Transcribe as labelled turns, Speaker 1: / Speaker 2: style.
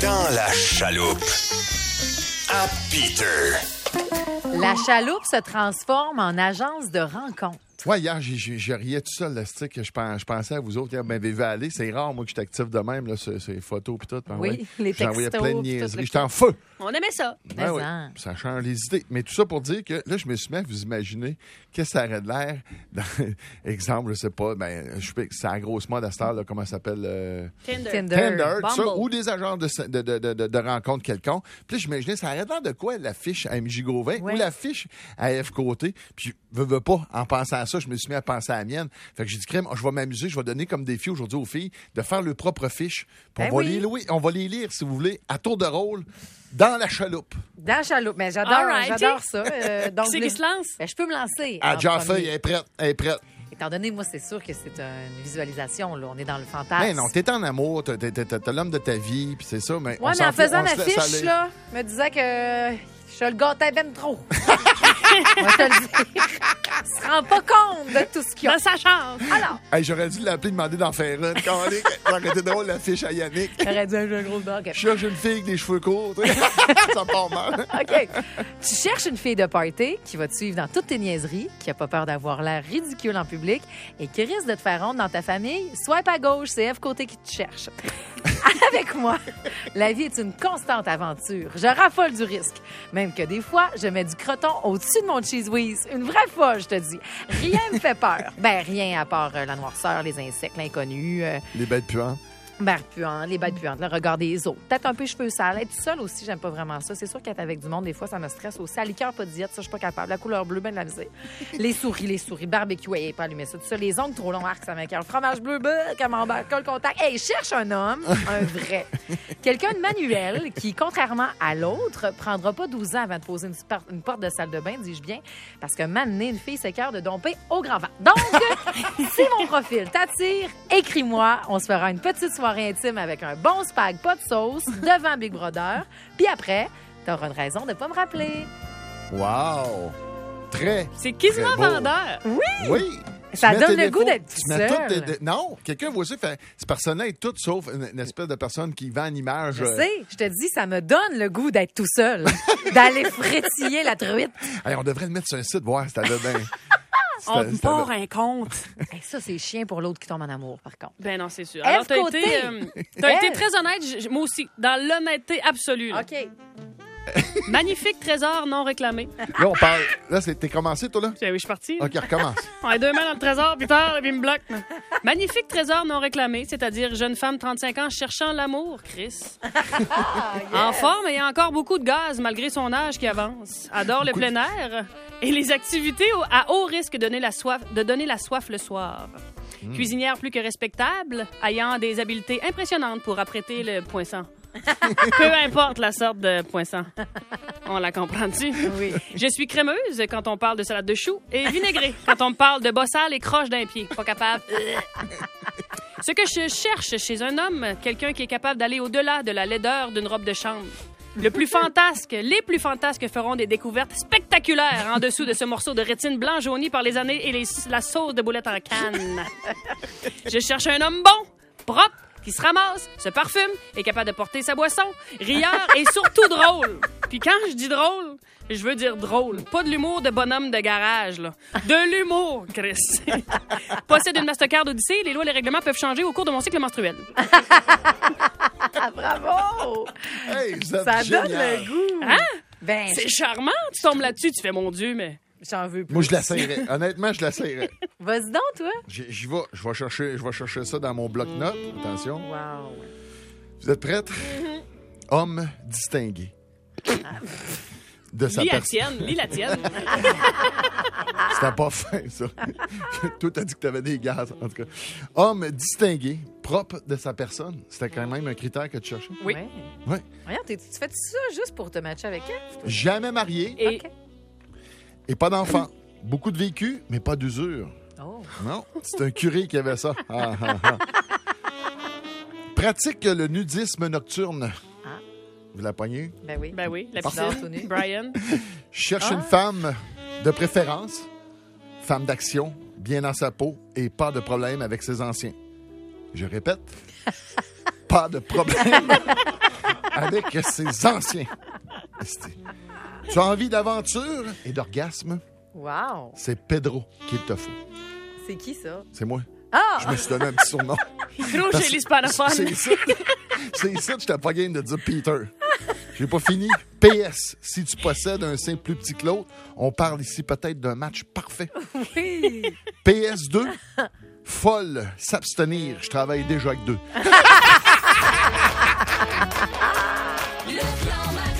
Speaker 1: Dans la chaloupe. À Peter.
Speaker 2: La chaloupe se transforme en agence de rencontre.
Speaker 3: Ouais, hier, j'ai riais tout seul, là, que je pensais à vous autres. Hier, m'avez vu aller. C'est rare, moi, que je suis actif de même, là, ces photos puis tout.
Speaker 2: Oui, les
Speaker 3: J'ai envoyé
Speaker 2: textos,
Speaker 3: plein de
Speaker 2: puis tout
Speaker 3: niaiseries.
Speaker 2: le
Speaker 3: J'étais en feu.
Speaker 4: On aimait ça.
Speaker 2: Mais
Speaker 3: Ouais,
Speaker 2: en.
Speaker 3: ça change les idées. Mais tout ça pour dire que là, je me suis mis à vous imaginer qu'est-ce que ça aurait de l'air. Exemple, je sais pas, c'est la grosse mode à cette heure, là, comment ça s'appelle? Tinder, tout ça,
Speaker 4: Bumble.
Speaker 3: ou des agents de rencontres quelconques. Puis là, j'imaginais, ça aurait de l'air de quoi l'affiche à MJ Gauvin
Speaker 2: Ouais.
Speaker 3: ou l'affiche à F Côté. Puis, veux pas, en pensant à ça, je me suis mis à penser à la mienne. Fait que j'ai dit, crème, je vais m'amuser, je vais donner comme défi aujourd'hui aux filles de faire leur propre fiche. Puis
Speaker 2: Ben
Speaker 3: on va
Speaker 2: oui.
Speaker 3: on va les lire, si vous voulez, à tour de rôle, dans la chaloupe.
Speaker 2: Dans la chaloupe. Mais j'adore,
Speaker 4: Alrighty.
Speaker 2: j'adore ça. Donc,
Speaker 4: Qui c'est qui se lance?
Speaker 2: Ben, je peux me lancer.
Speaker 3: Ah,
Speaker 2: en
Speaker 3: Jaffa,
Speaker 2: premier.
Speaker 3: elle est prête.
Speaker 2: Étant donné, moi, c'est sûr que c'est une visualisation. Là. On est dans le fantasme.
Speaker 3: Ben non, t'es en amour, t'as l'homme de ta vie, puis c'est ça, mais
Speaker 2: Ouais, mais en faisant ma fiche, là, me disait que je le gâtais ben trop. On va te le dire. Il se rend pas compte de tout ce qu'il y a.
Speaker 4: Dans sa chance.
Speaker 2: Alors,
Speaker 3: Hey, j'aurais dû l'appeler, demander d'en faire une. Quand ça aurait été drôle, l'affiche à Yannick.
Speaker 2: j'aurais dû un gros dog.
Speaker 3: Je cherche une fille avec des cheveux courts. tu sais. Ça part mal.
Speaker 2: OK. Tu cherches une fille de party qui va te suivre dans toutes tes niaiseries, qui a pas peur d'avoir l'air ridicule en public et qui risque de te faire honte dans ta famille. Swipe à gauche, c'est F Côté qui te cherche. Avec moi, la vie est une constante aventure. Je raffole du risque. Même que des fois, je mets du croton au-dessus de mon cheese whiz. Une vraie fois, je te dis. Rien me fait peur. Ben, rien à part la noirceur, les insectes, l'inconnu,
Speaker 3: Les bêtes puantes.
Speaker 2: les bêtes puantes, le regard des autres. Peut-être un peu cheveux sales. Être seule aussi, j'aime pas vraiment ça. C'est sûr qu'être avec du monde, des fois, ça me stresse aussi. À liqueur, pas de diète, ça, je suis pas capable. La couleur bleue, ben de la misère. Les souris, barbecue, hey, pas allumé ça. Tout ça, les ongles trop longs, arc, ça m'écoeure. Fromage bleu, camembert, colle contact. Hey, cherche un homme, un vrai. Quelqu'un de manuel qui, contrairement à l'autre, prendra pas 12 ans avant de poser une porte de salle de bain, dis-je bien, parce que maintenant, une fille s'écoeure de domper au grand vent. Donc, si mon profil t'attire, écris-moi. On se fera une petite soirée intime avec un bon spag, pas de sauce, devant Big Brother. Puis après, t'auras une raison de pas me rappeler.
Speaker 3: Wow! Très.
Speaker 4: C'est quasiment
Speaker 3: Très beau.
Speaker 4: vendeur.
Speaker 3: Oui!
Speaker 2: Ça
Speaker 3: Tu mets
Speaker 2: donne
Speaker 3: tes
Speaker 2: le goût
Speaker 3: défauts,
Speaker 2: d'être
Speaker 3: tu mets
Speaker 2: seul.
Speaker 3: toutes Non, quelqu'un voit ça, fait ce personnage est tout sauf une espèce de personne qui vend une image.
Speaker 2: Je sais, je te dis, ça me donne le goût d'être tout seul, d'aller frétiller la truite.
Speaker 3: Hey, on devrait le mettre sur un site, voir si t'as bien.
Speaker 4: On part un compte.
Speaker 2: Hey, ça, c'est chien pour l'autre qui tombe en amour, par contre.
Speaker 4: Ben non, c'est sûr.
Speaker 2: F
Speaker 4: Alors, t'as
Speaker 2: côté.
Speaker 4: été très honnête, moi aussi, dans l'honnêteté absolue. là.
Speaker 2: OK.
Speaker 4: Magnifique trésor non réclamé.
Speaker 3: Là, on parle. Là, t'es commencé, toi, là?
Speaker 4: Oui, je suis partie.
Speaker 3: OK, recommence.
Speaker 4: On a 2 mains dans le trésor, puis tard, puis il me bloque. Magnifique trésor non réclamé, c'est-à-dire jeune femme 35 ans cherchant l'amour, Chris. En forme et encore beaucoup de gaz malgré son âge qui avance. Adore le plein air et les activités à haut risque de donner la soif le soir. Cuisinière plus que respectable, ayant des habiletés impressionnantes pour apprêter le poinçon. Peu importe la sorte de poinçon. On la comprend-tu?
Speaker 2: Oui.
Speaker 4: Je suis crémeuse quand on parle de salade de choux et vinaigrée quand on me parle de bossale et croche d'un pied. Pas capable. Ce que je cherche chez un homme, quelqu'un qui est capable d'aller au-delà de la laideur d'une robe de chambre. Les plus fantasques feront des découvertes spectaculaires en dessous de ce morceau de rétine blanc jauni par les années et la sauce de boulettes en canne. Je cherche un homme bon, propre, qui se ramasse, se parfume, est capable de porter sa boisson, rieur et surtout drôle. Puis quand je dis drôle, je veux dire drôle. Pas de l'humour de bonhomme de garage, là. De l'humour, Chris. Possède une Mastercard Odyssey, les lois et les règlements peuvent changer au cours de mon cycle menstruel.
Speaker 2: Ah, bravo!
Speaker 3: Hey, vous êtes
Speaker 2: Ça
Speaker 3: génial.
Speaker 2: donne le goût.
Speaker 4: Hein?
Speaker 2: Ben,
Speaker 4: C'est charmant. Tu tombes là-dessus, tu fais mon Dieu, mais...
Speaker 2: j'en veux plus.
Speaker 3: Moi, je l'essayerais. Honnêtement, je l'essayerais.
Speaker 2: Vas-y donc, toi.
Speaker 3: J'y vais. Je vais chercher ça dans mon bloc-notes. Attention.
Speaker 2: Wow.
Speaker 3: Vous êtes prêtes? Homme distingué. De sa
Speaker 4: Lis la
Speaker 3: personne.
Speaker 4: tienne, lis la tienne.
Speaker 3: C'était pas fin, ça. Toi, t'as dit que t'avais des gaz, en tout cas. Homme distingué, propre de sa personne. C'était quand même un critère que tu cherchais.
Speaker 4: Oui.
Speaker 2: Ouais.
Speaker 3: Ouais.
Speaker 2: Voyons, tu fais ça juste pour te matcher avec elle?
Speaker 3: Jamais marié
Speaker 4: Et
Speaker 2: OK.
Speaker 3: et pas d'enfant. Beaucoup de vécu, mais pas d'usure.
Speaker 2: Oh.
Speaker 3: Non, c'est un curé qui avait ça. Ah, ah, ah. Pratique le nudisme nocturne.
Speaker 2: Ah.
Speaker 3: Vous la pognez?
Speaker 2: Ben oui.
Speaker 4: ben oui, la
Speaker 2: Pardon,
Speaker 4: piscine,
Speaker 2: tout nu.
Speaker 4: Brian.
Speaker 3: Cherche une femme de préférence, femme d'action, bien dans sa peau et pas de problème avec ses anciens. Je répète, pas de problème avec ses anciens. Tu as envie d'aventure et d'orgasme?
Speaker 2: Wow!
Speaker 3: C'est Pedro qu'il te faut.
Speaker 2: C'est qui, ça?
Speaker 3: C'est moi.
Speaker 2: Ah!
Speaker 3: Je me suis donné un petit surnom.
Speaker 4: Gros chez l'hispanophones.
Speaker 3: C'est ça. C'est ça que j'étais pas game de dire Peter. J'ai pas fini. PS, si tu possèdes un sein plus petit que l'autre, on parle ici peut-être d'un match parfait.
Speaker 2: Oui!
Speaker 3: PS2, folle, s'abstenir. Je travaille déjà avec 2.
Speaker 5: Le clan